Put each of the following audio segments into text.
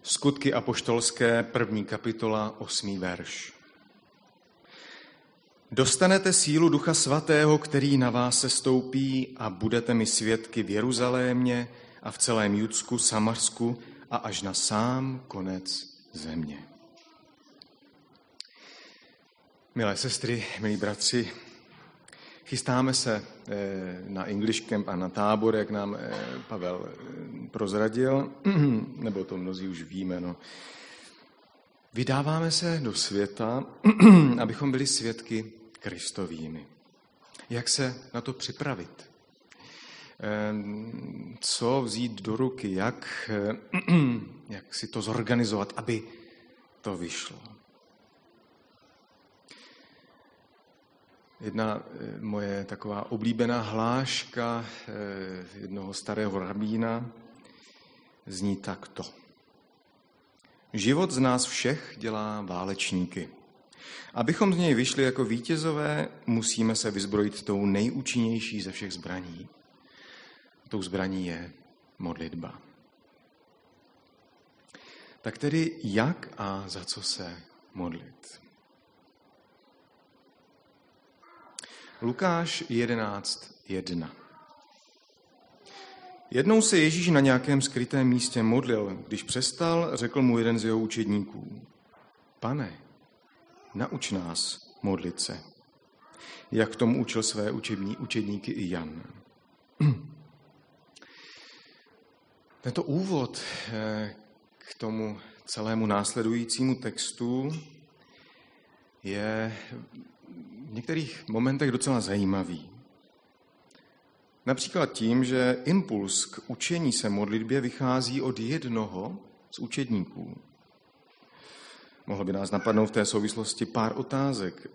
Skutky apoštolské, 1. kapitola, 8. verš. Dostanete sílu Ducha Svatého, který na vás sestoupí a budete mi svědky v Jeruzalémě a v celém Judsku, Samarsku a až na sám konec země. Milé sestry, milí bratři, chystáme se na English Camp a na tábor, jak nám Pavel prozradil, nebo to mnozí už víme. No. Vydáváme se do světa, abychom byli svědky Kristovými. Jak se na to připravit? Co vzít do ruky? Jak si to zorganizovat, aby to vyšlo? Jedna moje taková oblíbená hláška jednoho starého rabína zní takto. Život z nás všech dělá válečníky. Abychom z něj vyšli jako vítězové, musíme se vyzbrojit tou nejúčinnější ze všech zbraní. Tou zbraní je modlitba. Tak tedy jak a za co se modlit? Lukáš 11.1. Jednou se Ježíš na nějakém skrytém místě modlil. Když přestal, řekl mu jeden z jeho učedníků. Pane, nauč nás modlit se. Jak tomu učil své učedníky i Jan. Tento úvod k tomu celému následujícímu textu je v některých momentech docela zajímavý. Například tím, že impuls k učení se modlitbě vychází od jednoho z učedníků. Mohlo by nás napadnout v té souvislosti pár otázek.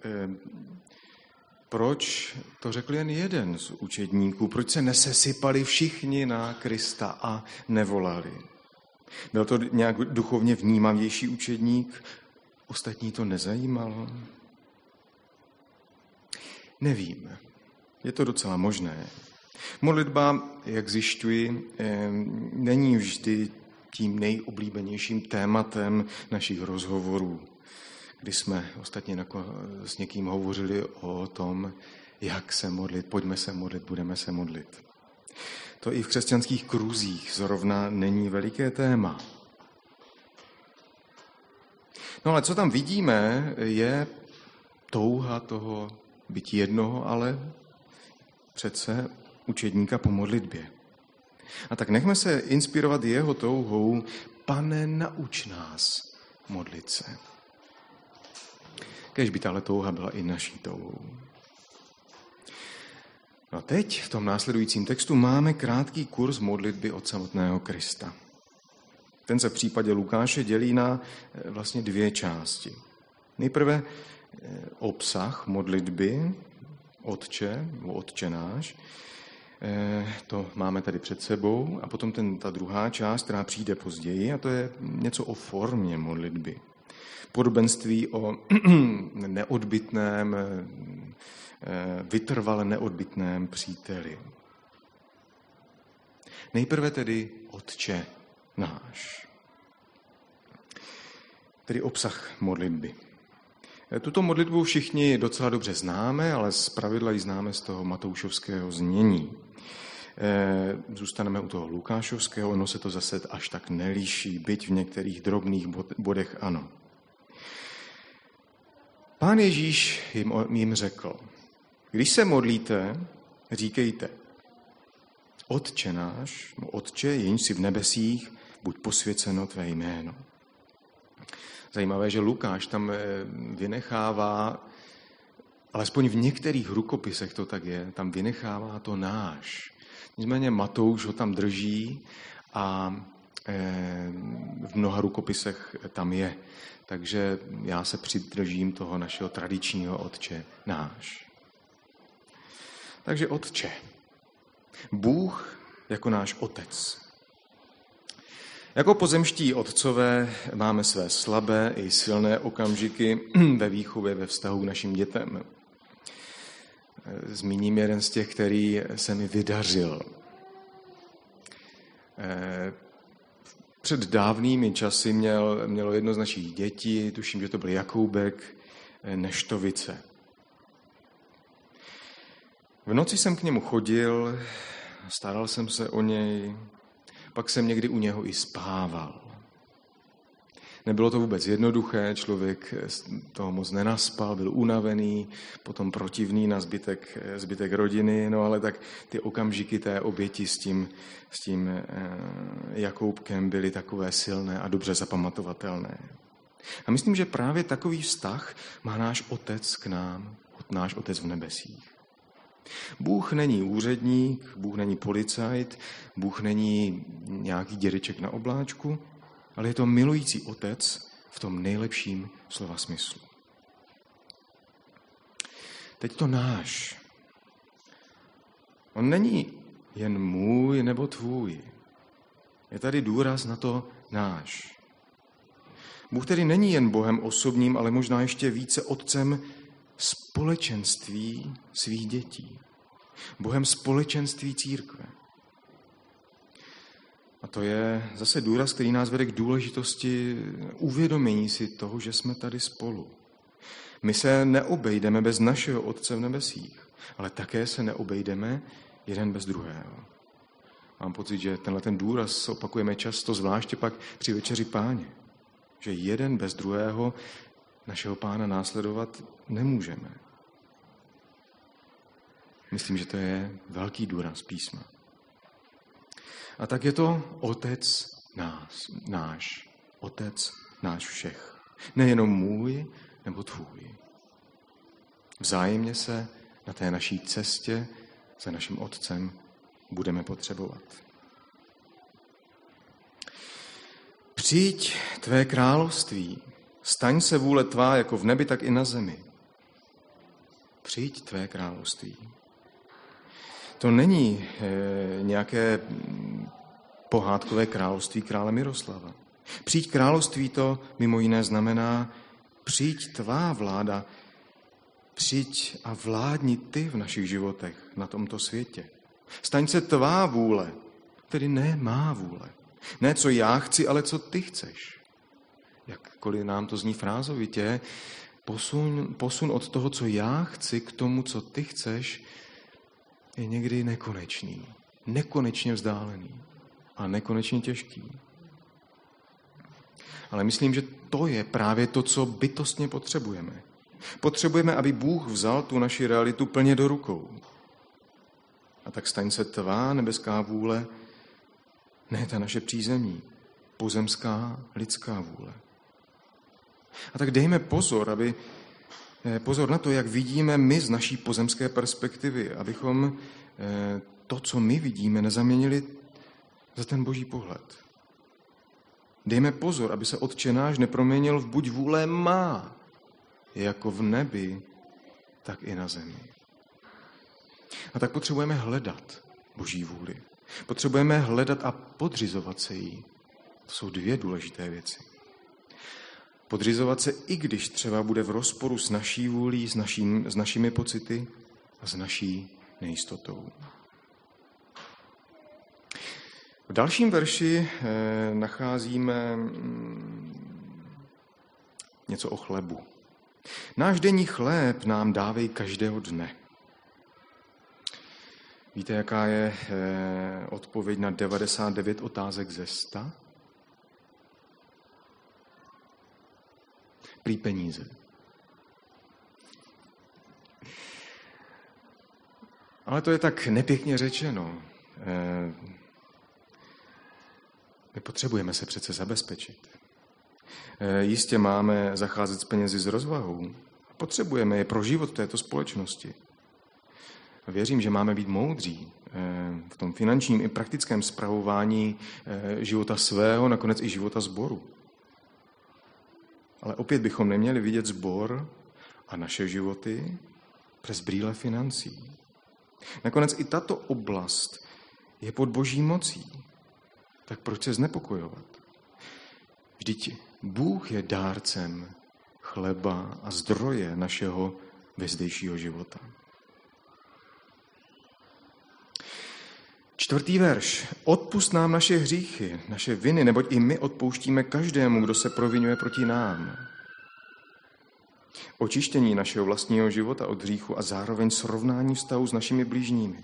Proč to řekl jen jeden z učedníků? Proč se nesesypali všichni na Krista a nevolali? Byl to nějak duchovně vnímavější učedník? Ostatní to nezajímalo? Nevím. Je to docela možné. Modlitba, jak zjišťuji, není vždy tím nejoblíbenějším tématem našich rozhovorů, kdy jsme ostatně s někým hovořili o tom, jak se modlit, pojďme se modlit, budeme se modlit. To i v křesťanských kruzích zrovna není veliké téma. No ale co tam vidíme, je touha toho být jednoho, ale přece učedníka po modlitbě. A tak nechme se inspirovat jeho touhou, Pane, nauč nás modlit se. Kéž by tahle touha byla i naší touhou. No a teď v tom následujícím textu máme krátký kurz modlitby od samotného Krista. Ten se v případě Lukáše dělí na vlastně dvě části. Nejprve obsah modlitby, Otče náš, to máme tady před sebou, a potom ta druhá část, která přijde později, a to je něco o formě modlitby. Podobenství o neodbytném, vytrvale neodbytném příteli. Nejprve tedy Otče náš. Tedy obsah modlitby. Tuto modlitbu všichni docela dobře známe, ale zpravidla ji známe z toho matoušovského znění. Zůstaneme u toho lukášovského, ono se to zase až tak nelíší, byť v některých drobných bodech ano. Pán Ježíš jim řekl, když se modlíte, říkejte, Otče náš, Otče, jenž jsi v nebesích, buď posvěceno tvé jméno. Zajímavé, že Lukáš tam vynechává, alespoň v některých rukopisech to tak je, tam vynechává to náš. Nicméně Matouš ho tam drží a v mnoha rukopisech tam je. Takže já se přidržím toho našeho tradičního Otče náš. Takže Otče. Bůh jako náš Otec. Jako pozemští otcové máme své slabé i silné okamžiky ve výchově, ve vztahu k našim dětem. Zmíním jeden z těch, který se mi vydařil. před dávnými časy mělo jedno z našich dětí, tuším, že to byl Jakoubek, neštovice. V noci jsem k němu chodil, staral jsem se o něj, pak jsem někdy u něho i spával. Nebylo to vůbec jednoduché, člověk toho moc nenaspal, byl unavený, potom protivný na zbytek rodiny, no ale tak ty okamžiky té oběti s tím Jakoubkem byly takové silné a dobře zapamatovatelné. A myslím, že právě takový vztah má náš Otec k nám, náš Otec v nebesích. Bůh není úředník, Bůh není policajt, Bůh není nějaký dědeček na obláčku, ale je to milující Otec v tom nejlepším slova smyslu. Teď to náš. On není jen můj nebo tvůj. Je tady důraz na to náš. Bůh tedy není jen Bohem osobním, ale možná ještě více Otcem společenství svých dětí. Bohem společenství církve. A to je zase důraz, který nás vede k důležitosti uvědomění si toho, že jsme tady spolu. My se neobejdeme bez našeho Otce v nebesích, ale také se neobejdeme jeden bez druhého. Mám pocit, že ten důraz opakujeme často, zvláště pak při večeři Páně. Že jeden bez druhého našeho Pána následovat nemůžeme. Myslím, že to je velký důraz písma. A tak je to Otec náš. Otec náš všech. Nejenom můj nebo tvůj. Vzájemně se na té naší cestě za naším Otcem budeme potřebovat. Přijď tvé království, staň se vůle tvá jako v nebi, tak i na zemi. Přijď tvé království. To není nějaké pohádkové království krále Miroslava. Přijď království to mimo jiné znamená přijď tvá vláda, přijď a vládni ty v našich životech na tomto světě. Staň se tvá vůle, tedy ne má vůle. Ne co já chci, ale co ty chceš. Jakkoliv nám to zní frázovitě, posun od toho, co já chci, k tomu, co ty chceš, je někdy nekonečný, nekonečně vzdálený a nekonečně těžký. Ale myslím, že to je právě to, co bytostně potřebujeme. Potřebujeme, aby Bůh vzal tu naši realitu plně do rukou. A tak staň se tvá nebeská vůle, ne ta naše přízemí, pozemská lidská vůle. A tak dejme pozor na to, jak vidíme my z naší pozemské perspektivy, abychom to, co my vidíme, nezaměnili za ten boží pohled. Dejme pozor, aby se Otče náš neproměnil v buď vůle má, jako v nebi, tak i na zemi. A tak potřebujeme hledat boží vůli. Potřebujeme hledat a podřizovat se jí. To jsou dvě důležité věci. Podřizovat se, i když třeba bude v rozporu s naší vůlí, s našimi pocity a s naší nejistotou. V dalším verši nacházíme něco o chlebu. Náš denní chléb nám dávej každého dne. Víte, jaká je odpověď na 99 otázek ze 100? Prý peníze. Ale to je tak nepěkně řečeno. My potřebujeme se přece zabezpečit. Jistě máme zacházet s penězi s rozvahou. Potřebujeme je pro život této společnosti. Věřím, že máme být moudří v tom finančním i praktickém spravování života svého, nakonec i života sboru. Ale opět bychom neměli vidět sbor a naše životy přes brýle financí. Nakonec i tato oblast je pod boží mocí. Tak proč se znepokojovat? Vždyť Bůh je dárcem chleba a zdroje našeho vezdejšího života. 4. verš. Odpusť nám naše hříchy, naše viny, neboť i my odpouštíme každému, kdo se provinuje proti nám. Očištění našeho vlastního života od hříchu a zároveň srovnání vztahu s našimi blížními.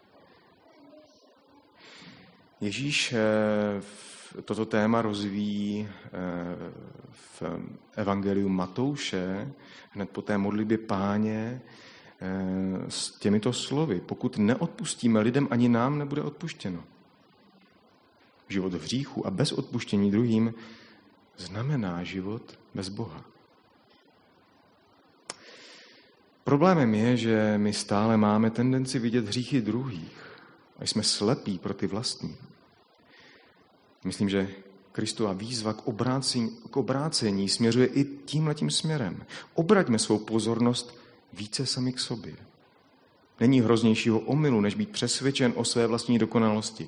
Ježíš toto téma rozvíjí v evangeliu Matouše, hned po té modlitbě Páně, s těmito slovy. Pokud neodpustíme lidem, ani nám nebude odpuštěno. Život v hříchu a bez odpuštění druhým znamená život bez Boha. Problémem je, že my stále máme tendenci vidět hříchy druhých a jsme slepí pro ty vlastní. Myslím, že Kristova výzva k obrácení směřuje i tímhletím směrem. Obraťme svou pozornost více sami k sobě. Není hroznějšího omylu, než být přesvědčen o své vlastní dokonalosti.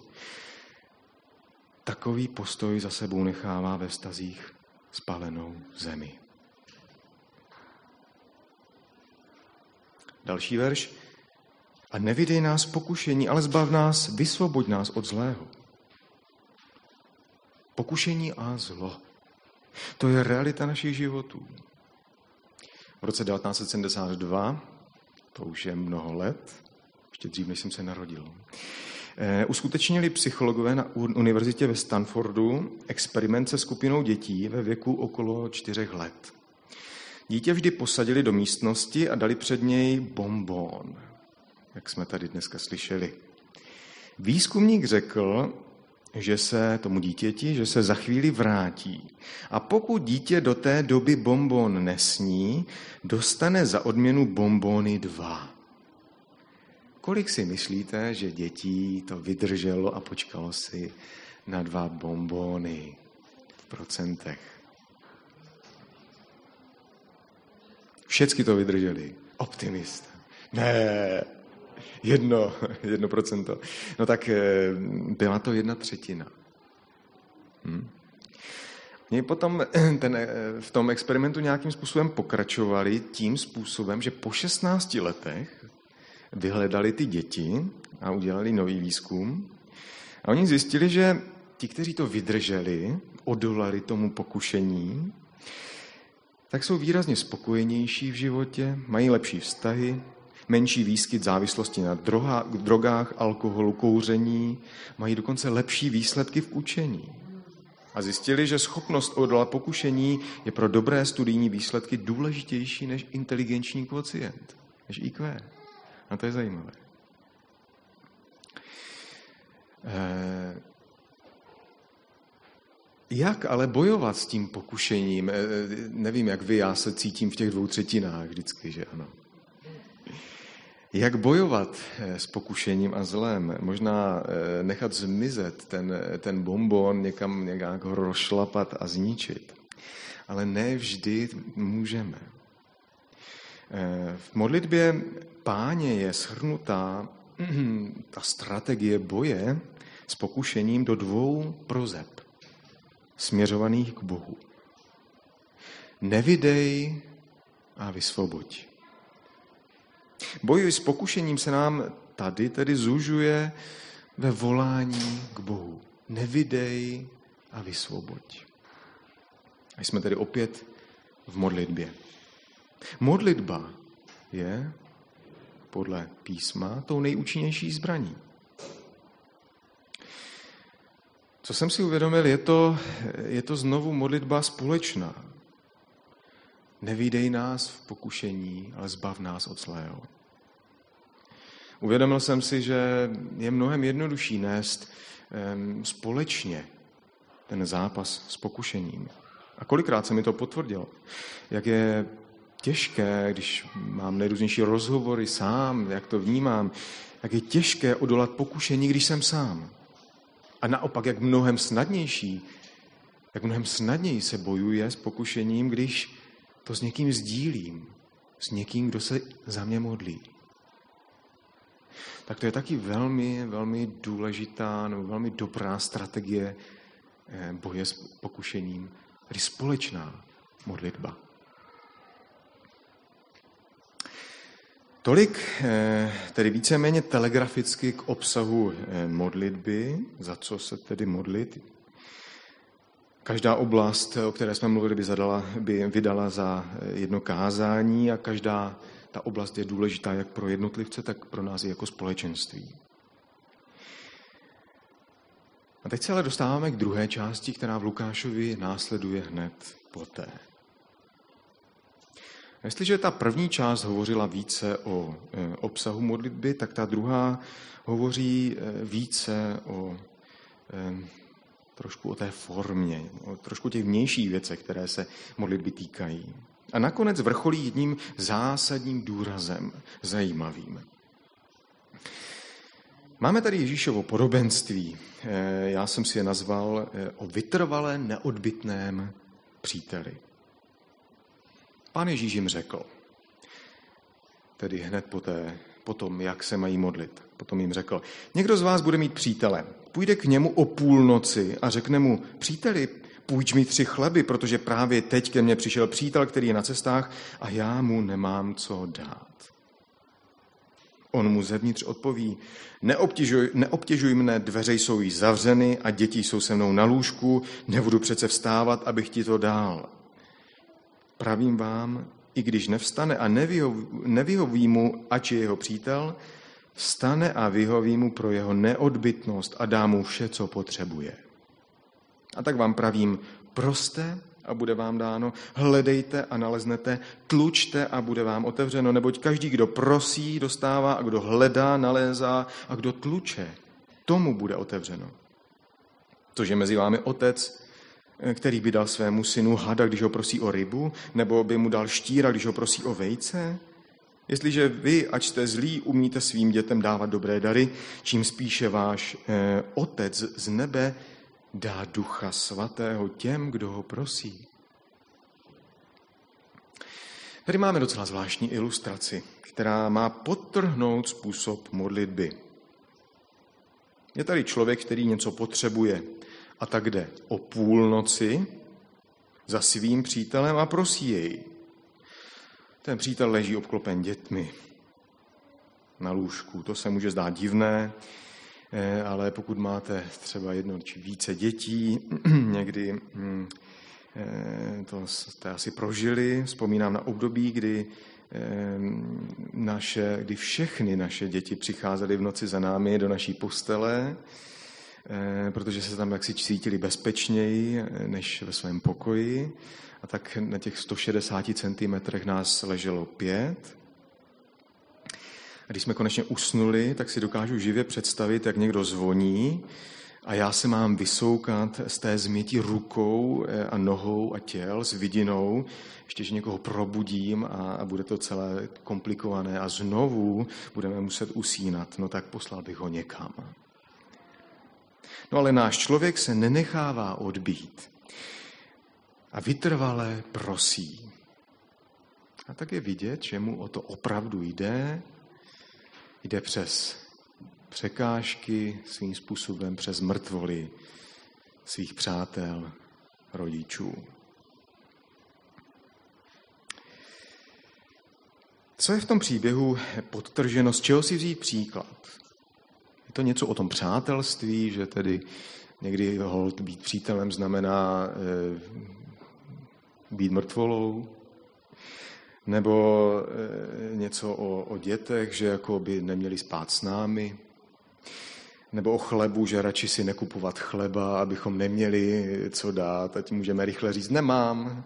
Takový postoj za sebou nechává ve vztazích spálenou zemi. Další verš. A nevydej nás pokušení, ale zbav nás, vysvoboď nás od zlého. Pokušení a zlo. To je realita našich životů. V roce 1972, to už je mnoho let, ještě dřív, než jsem se narodil, uskutečnili psychologové na univerzitě ve Stanfordu experiment se skupinou dětí ve věku okolo 4 let. Dítě vždy posadili do místnosti a dali před něj bonbon, jak jsme tady dneska slyšeli. Výzkumník řekl, že se tomu dítěti, že se za chvíli vrátí. A pokud dítě do té doby bonbon nesní, dostane za odměnu bonbony 2. Kolik si myslíte, že dětí to vydrželo a počkalo si na 2 bonbony v procentech? Všecky to vydrželi. Optimista. Ne, 1%. No tak byla to 1/3. Oni potom v tom experimentu nějakým způsobem pokračovali tím způsobem, že po 16 letech vyhledali ty děti a udělali nový výzkum. A oni zjistili, že ti, kteří to vydrželi, odolali tomu pokušení, tak jsou výrazně spokojenější v životě, mají lepší vztahy, menší výskyt závislosti na drogách, alkoholu, kouření, mají dokonce lepší výsledky v učení. A zjistili, že schopnost odolat pokušení je pro dobré studijní výsledky důležitější než inteligenční kvocient, než IQ. A to je zajímavé. Jak ale bojovat s tím pokušením? Nevím, jak vy, já se cítím v těch 2/3 vždycky, že ano. Jak bojovat s pokušením a zlem? Možná nechat zmizet ten bonbon, někam nějak ho rozšlapat a zničit. Ale ne vždy můžeme. V modlitbě Páně je shrnutá ta strategie boje s pokušením do 2 proseb, směřovaných k Bohu. Nevydej a vysvoboď. Boj s pokušením se nám tady tedy zužuje ve volání k Bohu. Nevydej a vysvoboď. A jsme tedy opět v modlitbě. Modlitba je podle písma tou nejúčinnější zbraní. Co jsem si uvědomil, je to znovu modlitba společná. Nevydej nás v pokušení, ale zbav nás od zlého. Uvědomil jsem si, že je mnohem jednodušší nést společně ten zápas s pokušením. A kolikrát se mi to potvrdilo. Jak je těžké, když mám nejrůznější rozhovory sám, jak to vnímám, jak je těžké odolat pokušení, když jsem sám. A naopak, jak mnohem snadněji se bojuje s pokušením, když to s někým sdílím, s někým, kdo se za mě modlí. Tak to je taky velmi, velmi důležitá nebo velmi dobrá strategie boje s pokušením, tedy společná modlitba. Tolik tedy víceméně telegraficky k obsahu modlitby, za co se tedy modlit. Každá oblast, o které jsme mluvili, by vydala za jedno kázání a každá ta oblast je důležitá jak pro jednotlivce, tak pro nás i jako společenství. A teď se ale dostáváme k druhé části, která v Lukášovi následuje hned poté. Jestliže ta první část hovořila více o obsahu modlitby, tak ta druhá hovoří více trošku o té formě, o trošku těch vnějších věcech, které se modlitby týkají. A nakonec vrcholí jedním zásadním důrazem, zajímavým. Máme tady Ježíšovo podobenství. Já jsem si je nazval o vytrvale neodbytném příteli. Pán Ježíš jim řekl, tedy hned potom, jak se mají modlit. Potom jim řekl, někdo z vás bude mít přítele, půjde k němu o půlnoci a řekne mu, příteli, půjč mi 3 chleby, protože právě teď ke mně přišel přítel, který je na cestách a já mu nemám co dát. On mu zevnitř odpoví, neobtěžuj mne, dveře jsou již zavřeny a děti jsou se mnou na lůžku, nebudu přece vstávat, abych ti to dal. Pravím vám, i když nevstane a nevyhoví mu, ač je jeho přítel, vstane a vyhoví mu pro jeho neodbytnost a dá mu vše, co potřebuje. A tak vám pravím, proste a bude vám dáno, hledejte a naleznete, tlučte a bude vám otevřeno, neboť každý, kdo prosí, dostává a kdo hledá, nalézá a kdo tluče, tomu bude otevřeno. Což je mezi vámi otec, který by dal svému synu hada, když ho prosí o rybu, nebo by mu dal štíra, když ho prosí o vejce? Jestliže vy, ač jste zlí, umíte svým dětem dávat dobré dary, čím spíše váš Otec z nebe dá Ducha Svatého těm, kdo ho prosí. Tady máme docela zvláštní ilustraci, která má podtrhnout způsob modlitby. Je tady člověk, který něco potřebuje a tak jde o půlnoci za svým přítelem a prosí jej. Ten přítel leží obklopen dětmi na lůžku. To se může zdát divné, ale pokud máte třeba 1 či více dětí, někdy to jste asi prožili. Vzpomínám na období, kdy všechny naše děti přicházely v noci za námi do naší postele, protože se tam jaksi cítili bezpečněji než ve svém pokoji. A tak na těch 160 cm nás leželo 5. A když jsme konečně usnuli, tak si dokážu živě představit, jak někdo zvoní a já se mám vysoukat z té změti rukou a nohou a těl s vidinou, ještě, že někoho probudím a bude to celé komplikované a znovu budeme muset usínat. No tak poslal bych ho někam. No ale náš člověk se nenechává odbít a vytrvale prosí. A tak je vidět, že mu o to opravdu jde. Jde přes překážky, svým způsobem přes mrtvoly svých přátel, rodičů. Co je v tom příběhu podtrženo, z čeho si vzít příklad? Je to něco o tom přátelství, že tedy někdy holt být přítelem znamená být mrtvolou? Nebo něco o dětech, že jako by neměli spát s námi? Nebo o chlebu, že radši si nekupovat chleba, abychom neměli co dát, ať můžeme rychle říct nemám?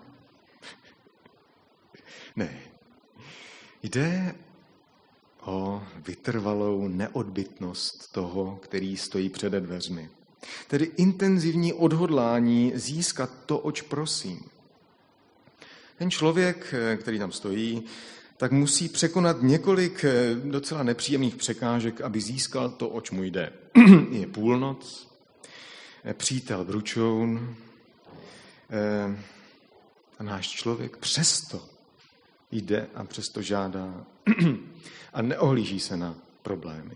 Ne. Jde o vytrvalou neodbytnost toho, který stojí přede dveřmi. Tedy intenzivní odhodlání získat to, oč prosím. Ten člověk, který tam stojí, tak musí překonat několik docela nepříjemných překážek, aby získal to, oč mu jde. Je půlnoc, přítel bručoun a náš člověk přesto jde a přesto žádá a neohlíží se na problémy.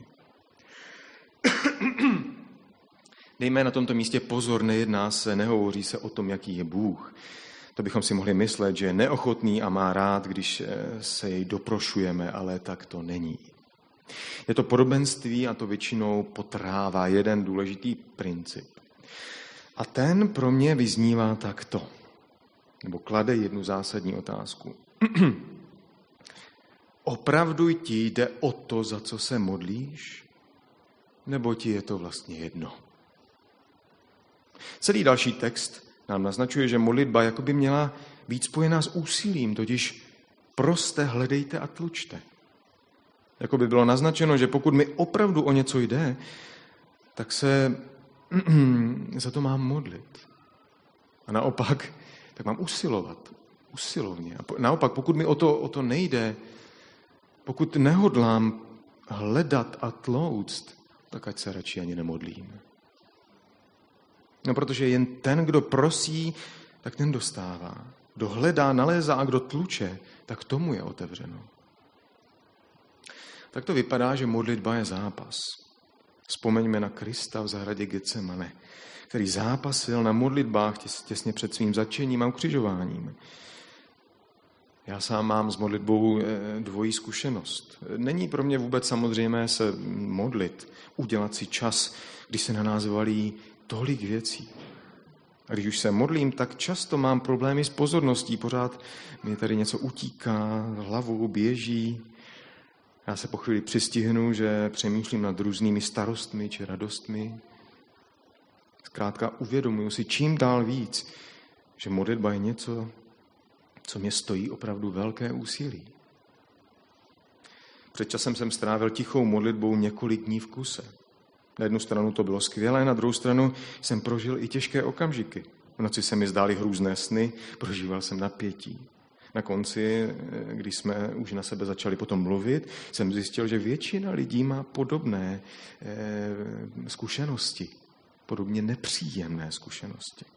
Dejme na tomto místě pozor, nehovoří se o tom, jaký je Bůh. To bychom si mohli myslet, že je neochotný a má rád, když se jej doprošujeme, ale tak to není. Je to podobenství a to většinou potrhává jeden důležitý princip. A ten pro mě vyznívá takto, nebo klade jednu zásadní otázku. Opravdu ti jde o to, za co se modlíš? Nebo ti je to vlastně jedno? Celý další text nám naznačuje, že modlitba jakoby měla být spojená s úsilím, totiž proste, hledejte a tlučte. Jakoby bylo naznačeno, že pokud mi opravdu o něco jde, tak se za to mám modlit. A naopak, tak mám usilovat. Usilovně. A naopak, pokud mi o to nejde, pokud nehodlám hledat a tlouct, tak ať se radši ani nemodlím. No, protože jen ten, kdo prosí, tak ten dostává. Kdo hledá, nalézá a kdo tluče, tak tomu je otevřeno. Tak to vypadá, že modlitba je zápas. Vzpomeňme na Krista v zahradě Getsemane, který zápasil na modlitbách těsně před svým zatčením a ukřižováním. Já sám mám s modlitbou dvojí zkušenost. Není pro mě vůbec samozřejmé se modlit, udělat si čas, když se na nás valí tolik věcí. A když už se modlím, tak často mám problémy s pozorností. Pořád mi tady něco utíká, hlavou běží. Já se po chvíli přistihnu, že přemýšlím nad různými starostmi či radostmi. Zkrátka uvědomuji si čím dál víc, že modlitba je něco, co mě stojí opravdu velké úsilí. Před časem jsem strávil tichou modlitbou několik dní v kuse. Na jednu stranu to bylo skvělé, na druhou stranu jsem prožil i těžké okamžiky. V noci se mi zdály hrůzné sny, prožíval jsem napětí. Na konci, když jsme už na sebe začali potom mluvit, jsem zjistil, že většina lidí má podobné zkušenosti, podobně nepříjemné zkušenosti.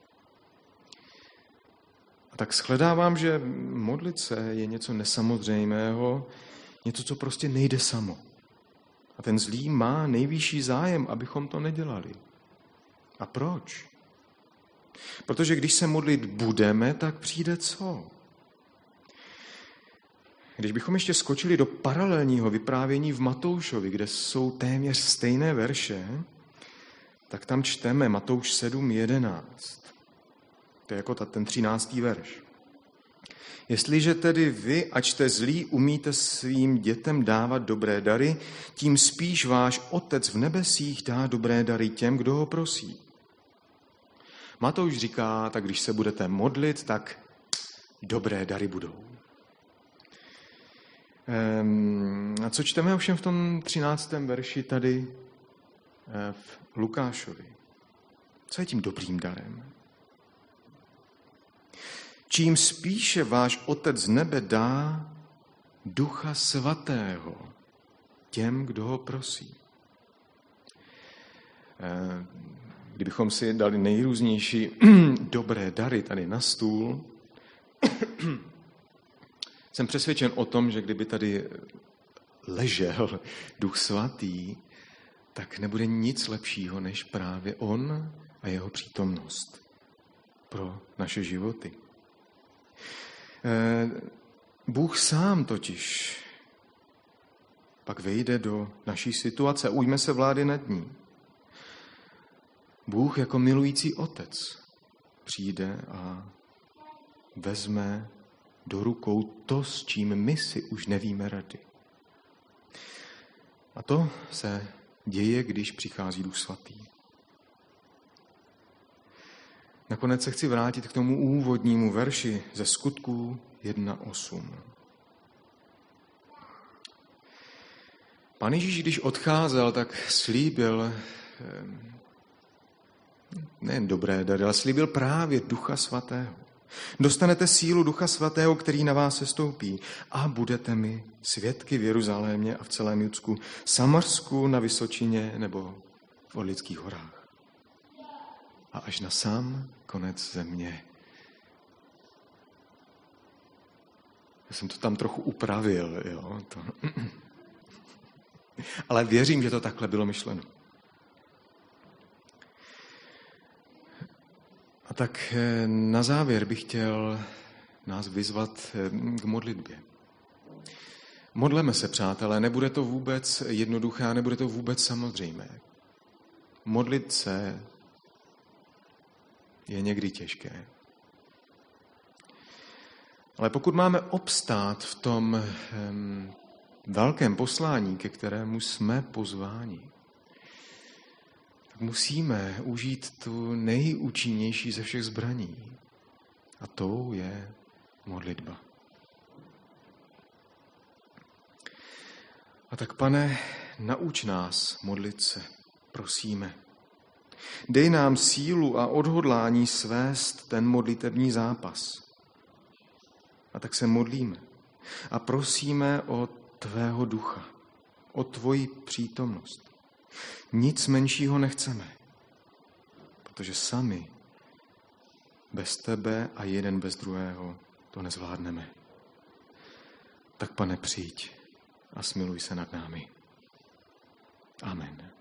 A tak shledávám, že modlit se je něco nesamozřejmého, něco, co prostě nejde samo. A ten zlý má nejvyšší zájem, abychom to nedělali. A proč? Protože když se modlit budeme, tak přijde co? Když bychom ještě skočili do paralelního vyprávění v Matoušovi, kde jsou téměř stejné verše, tak tam čteme Matouš 7:11. To je jako ten 13. verš. Jestliže tedy vy, ač jste zlí, umíte svým dětem dávat dobré dary, tím spíš váš Otec v nebesích dá dobré dary těm, kdo ho prosí. Matouš říká, tak když se budete modlit, tak dobré dary budou. A co čteme ovšem v tom 13. verši tady v Lukášovi? Co je tím dobrým darem? Čím spíše váš Otec z nebe dá Ducha Svatého těm, kdo ho prosí. Kdybychom si dali nejrůznější dobré dary tady na stůl, jsem přesvědčen o tom, že kdyby tady ležel Duch Svatý, tak nebude nic lepšího, než právě on a jeho přítomnost pro naše životy. Bůh sám totiž pak vejde do naší situace, ujme se vlády nad ní. Bůh jako milující otec přijde a vezme do rukou to, s čím my si už nevíme rady. A to se děje, když přichází Duch Svatý. Nakonec se chci vrátit k tomu úvodnímu verši ze Skutků 1:8. Pán Ježíš, když odcházel, tak slíbil nejen dobré dary, ale slíbil právě Ducha Svatého. Dostanete sílu Ducha Svatého, který na vás sestoupí a budete mi svědky v Jeruzalémě a v celém Judsku, Samarsku, na Vysočině nebo v Orlických horách. A až na sám konec země. Já jsem to tam trochu upravil, jo. Ale věřím, že to takhle bylo myšleno. A tak na závěr bych chtěl nás vyzvat k modlitbě. Modleme se, přátelé, nebude to vůbec jednoduché a nebude to vůbec samozřejmé. Modlit se je někdy těžké. Ale pokud máme obstát v tom velkém poslání, ke kterému jsme pozváni, tak musíme užít tu nejúčinnější ze všech zbraní. A tou je modlitba. A tak, Pane, nauč nás modlit se, prosíme. Dej nám sílu a odhodlání svést ten modlitební zápas. A tak se modlíme a prosíme o tvého ducha, o tvoji přítomnost. Nic menšího nechceme, protože sami bez tebe a jeden bez druhého to nezvládneme. Tak, Pane, přijď a smiluj se nad námi. Amen.